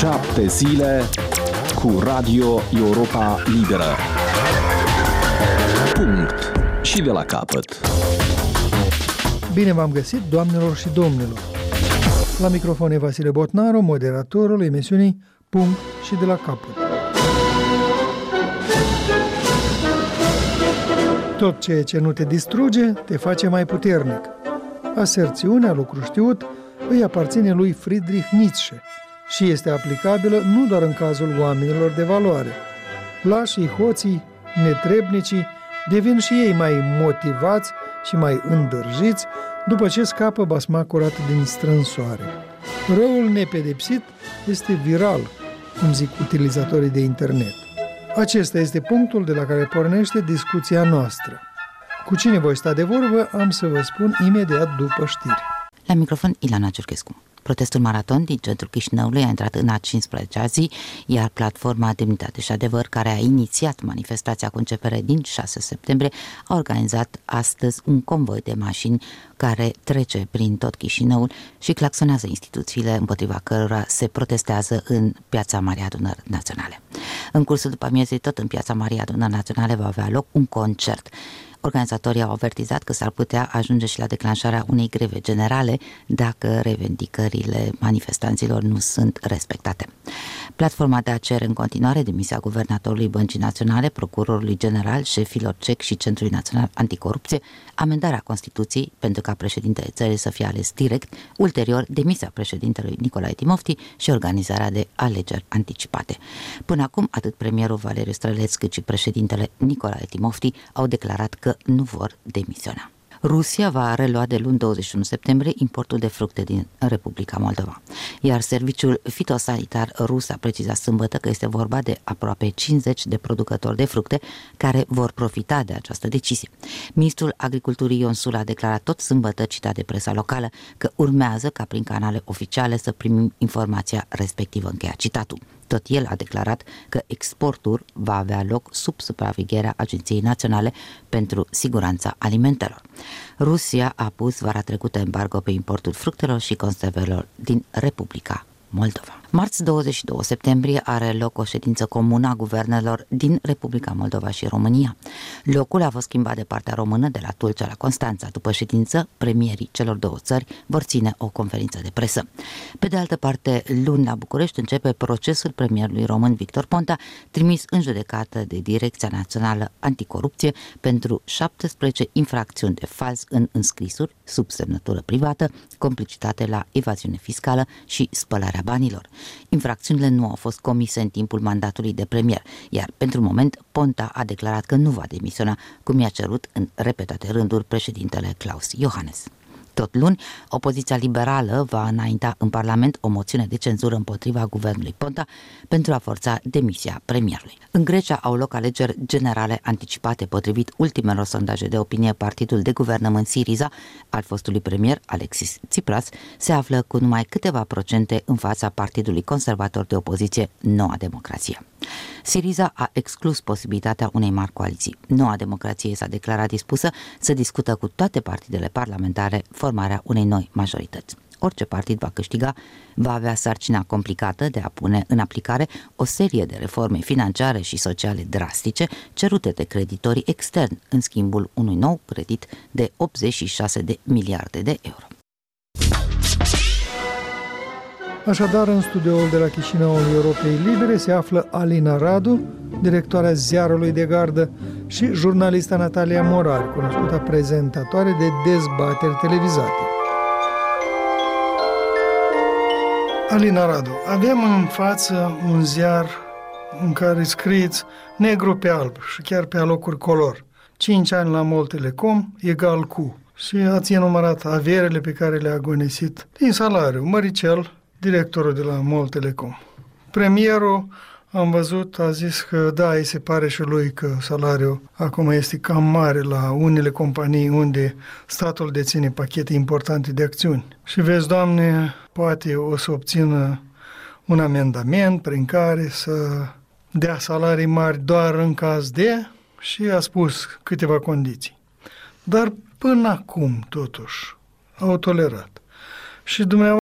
7 zile cu Radio Europa Liberă. Punct. Și de la capăt. Bine v-am găsit, doamnelor și domnilor. La microfon e Vasile Botnaru, moderatorul emisiunii Punct și de la capăt. Tot ceea ce nu te distruge, te face mai puternic. Aserțiunea, lucru știut, îi aparține lui Friedrich Nietzsche și este aplicabilă nu doar în cazul oamenilor de valoare. Lașii, hoții, netrebnicii devin și ei mai motivați și mai îndârjiți după ce scapă basma curată din strânsoare. Răul nepedepsit este viral, cum zic utilizatorii de internet. Acesta este punctul de la care pornește discuția noastră. Cu cine voi sta de vorbă, am să vă spun imediat după știri. La microfon, Ilana Ciurchescu. Protestul maraton din centrul Chișinăului a intrat în a 15-a zi, iar platforma Demnitate și Adevăr, care a inițiat manifestația cu începere din 6 septembrie, a organizat astăzi un convoi de mașini care trece prin tot Chișinăul și claxonează instituțiile împotriva cărora se protestează în Piața Marii Adunări Naționale. În cursul după amiezii, tot în Piața Marii Adunări Naționale va avea loc un concert. Organizatorii au avertizat că s-ar putea ajunge și la declanșarea unei greve generale dacă revendicările manifestanților nu sunt respectate. Platforma de a cere în continuare demisia guvernatorului Băncii Naționale, procurorului general, șefilor CEC și Centrului Național Anticorupție, amendarea Constituției pentru ca președintele țării să fie ales direct, ulterior demisia președintelui Nicolae Timofti și organizarea de alegeri anticipate. Până acum, atât premierul Valeriu Străleț cât și președintele Nicolae Timofti au declarat că nu vor demisiona. Rusia va relua de luni 21 septembrie importul de fructe din Republica Moldova, iar serviciul fitosanitar rus a precizat sâmbătă că este vorba de aproape 50 de producători de fructe care vor profita de această decizie. Ministrul Agriculturii Ion Sul a declarat tot sâmbătă, citat de presa locală, că urmează ca prin canale oficiale să primim informația respectivă, încheia citatul. Tot el a declarat că exportul va avea loc sub supravegherea Agenției Naționale pentru Siguranța Alimentelor. Rusia a pus vara trecută embargo pe importul fructelor și conservelor din Republica Moldova. Marți 22 septembrie are loc o ședință comună a guvernelor din Republica Moldova și România. Locul a fost schimbat de partea română de la Tulcea la Constanța. După ședință, premierii celor două țări vor ține o conferință de presă. Pe de altă parte, luni la București începe procesul premierului român Victor Ponta, trimis în judecată de Direcția Națională Anticorupție pentru 17 infracțiuni de fals în înscrisuri, sub semnătură privată, complicitate la evaziune fiscală și spălarea banilor. Infracțiunile nu au fost comise în timpul mandatului de premier, iar pentru moment Ponta a declarat că nu va demisiona, cum i-a cerut în repetate rânduri președintele Klaus Iohannis. Tot luni, opoziția liberală va înainta în Parlament o moțiune de cenzură împotriva guvernului Ponta pentru a forța demisia premierului. În Grecia au loc alegeri generale anticipate. Potrivit ultimelor sondaje de opinie, partidul de guvernământ Syriza al fostului premier Alexis Tsipras se află cu numai câteva procente în fața partidului conservator de opoziție Noua Democrație. Syriza a exclus posibilitatea unei mari coaliții. Noua Democrație s-a declarat dispusă să discută cu toate partidele parlamentare formarea unei noi majorități. Orice partid va câștiga va avea sarcina complicată de a pune în aplicare o serie de reforme financiare și sociale drastice cerute de creditorii externi în schimbul unui nou credit de 86 de miliarde de euro. Așadar, în studioul de la Chișinăul Europei Libere se află Alina Radu, directoarea Ziarului de Gardă, și jurnalista Natalia Morari, cunoscută prezentatoare de dezbateri televizate. Alina Radu, avem în față un ziar în care scrieți negru pe alb și chiar pe alocuri color. 5 ani la MOL Telecom egal cu. Și ați enumerat averile pe care le-a agonisit din salariu. Măricel, directorul de la MOL Telecom. Premierul, am văzut, a zis că da, îi se pare și lui că salariul acum este cam mare la unele companii unde statul deține pachete importante de acțiuni. Și vezi, Doamne, poate o să obțină un amendament prin care să dea salarii mari doar în caz de, și a spus câteva condiții. Dar până acum, totuși, au tolerat. Și dumneavoastră